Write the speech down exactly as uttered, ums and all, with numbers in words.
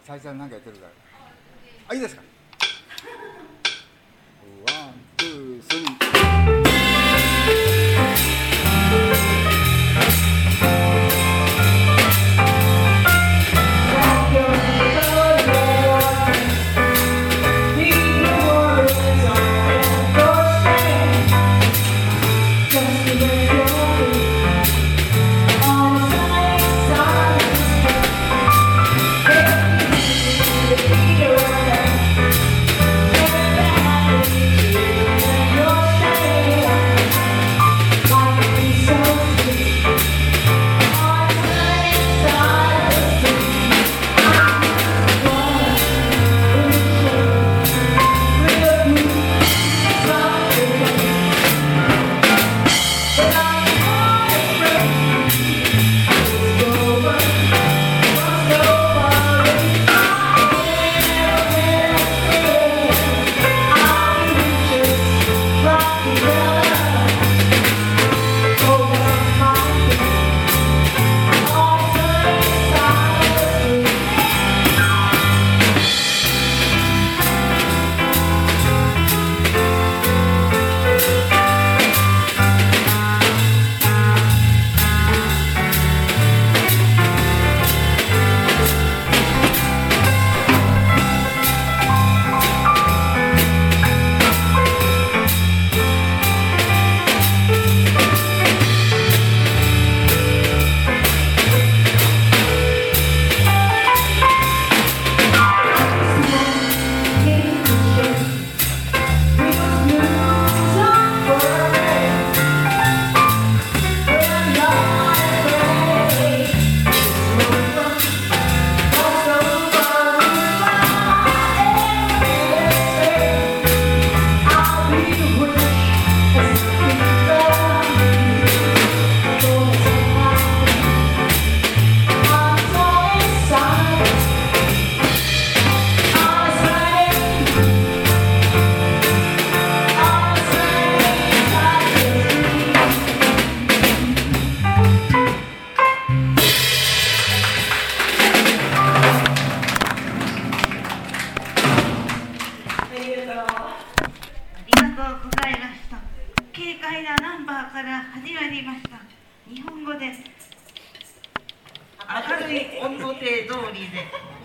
最初なんかやってるから。あ、いいですか。ワン、ツー、スリー。 軽快なナンバーから始まりました。日本語で明るい音程通りで